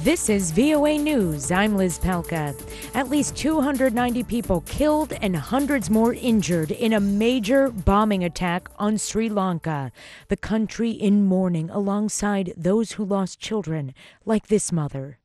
This is VOA News. I'm Liz Palka. At least 290 people killed and hundreds more injured in a major bombing attack on Sri Lanka. The country in mourning alongside those who lost children, like this mother.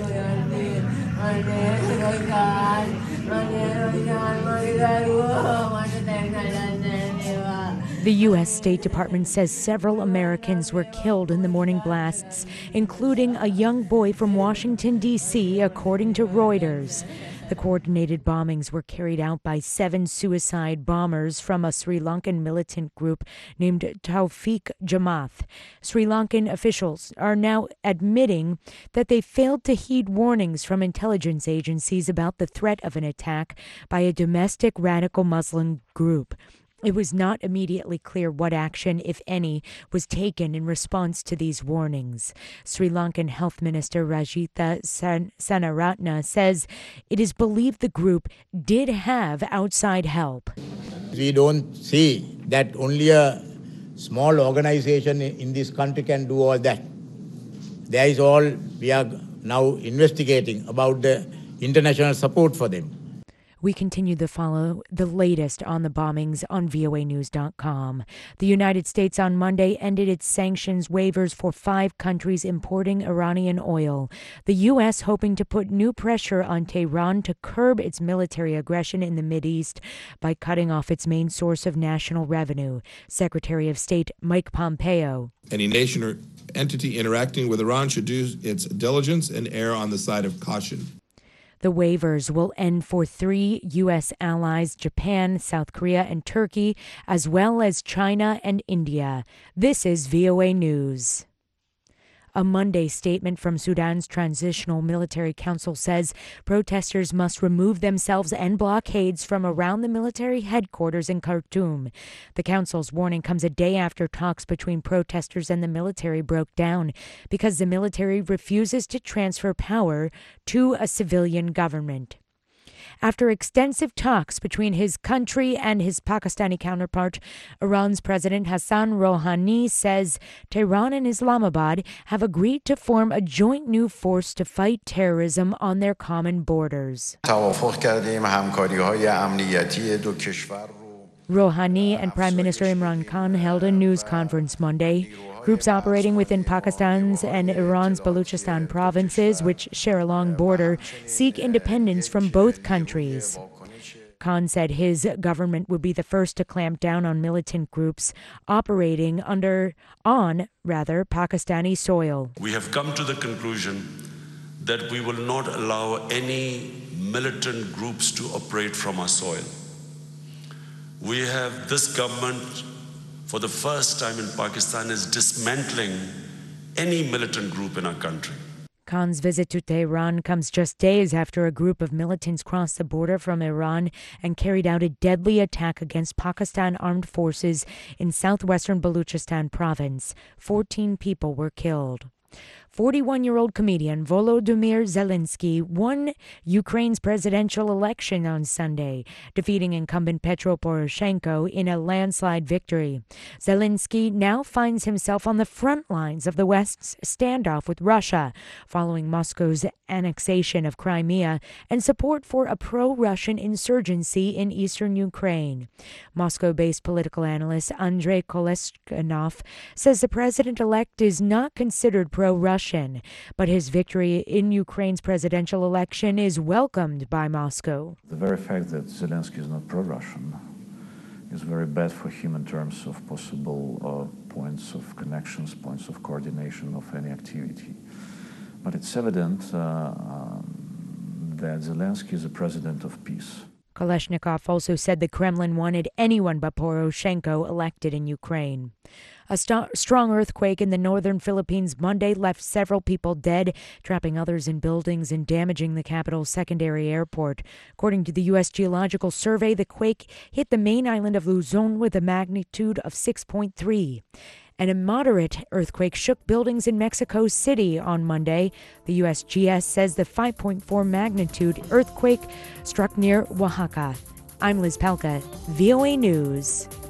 The U.S. State Department says several Americans were killed in the morning blasts, including a young boy from Washington, D.C., according to Reuters. The coordinated bombings were carried out by 7 suicide bombers from a Sri Lankan militant group named Taufiq Jamaat. Sri Lankan officials are now admitting that they failed to heed warnings from intelligence agencies about the threat of an attack by a domestic radical Muslim group. It was not immediately clear what action, if any, was taken in response to these warnings. Sri Lankan Health Minister Rajitha Sanaratne says it is believed the group did have outside help. We don't see that only a small organization in this country can do all that. There is all we are now investigating about the international support for them. We continue to follow the latest on the bombings on voanews.com. The United States on Monday ended its sanctions waivers for 5 countries importing Iranian oil. The U.S. hoping to put new pressure on Tehran to curb its military aggression in the Mideast by cutting off its main source of national revenue. Secretary of State Mike Pompeo. Any nation or entity interacting with Iran should do its diligence and err on the side of caution. The waivers will end for 3 U.S. allies, Japan, South Korea, and Turkey, as well as China and India. This is VOA News. A Monday statement from Sudan's Transitional Military Council says protesters must remove themselves and blockades from around the military headquarters in Khartoum. The council's warning comes a day after talks between protesters and the military broke down because the military refuses to transfer power to a civilian government. After extensive talks between his country and his Pakistani counterpart, Iran's President Hassan Rouhani says Tehran and Islamabad have agreed to form a joint new force to fight terrorism on their common borders. Rouhani and Prime Minister Imran Khan held a news conference Monday. Groups operating within Pakistan's and Iran's Baluchistan provinces, which share a long border, seek independence from both countries. Khan said his government would be the first to clamp down on militant groups operating on Pakistani soil. We have come to the conclusion that we will not allow any militant groups to operate from our soil. This government, for the first time in Pakistan, is dismantling any militant group in our country. Khan's visit to Tehran comes just days after a group of militants crossed the border from Iran and carried out a deadly attack against Pakistan armed forces in southwestern Baluchistan province. 14 people were killed. 41-year-old comedian Volodymyr Zelensky won Ukraine's presidential election on Sunday, defeating incumbent Petro Poroshenko in a landslide victory. Zelensky now finds himself on the front lines of the West's standoff with Russia, following Moscow's annexation of Crimea and support for a pro-Russian insurgency in eastern Ukraine. Moscow-based political analyst Andrei Kolesnikov says the president-elect is not considered pro-Russian, but his victory in Ukraine's presidential election is welcomed by Moscow. The very fact that Zelensky is not pro-Russian is very bad for him in terms of possible points of connections, points of coordination of any activity. But it's evident that Zelensky is a president of peace. Kolesnikov also said the Kremlin wanted anyone but Poroshenko elected in Ukraine. A strong earthquake in the northern Philippines Monday left several people dead, trapping others in buildings and damaging the capital's secondary airport. According to the U.S. Geological Survey, the quake hit the main island of Luzon with a magnitude of 6.3. And a moderate earthquake shook buildings in Mexico City on Monday. The USGS says the 5.4 magnitude earthquake struck near Oaxaca. I'm Liz Palka, VOA News.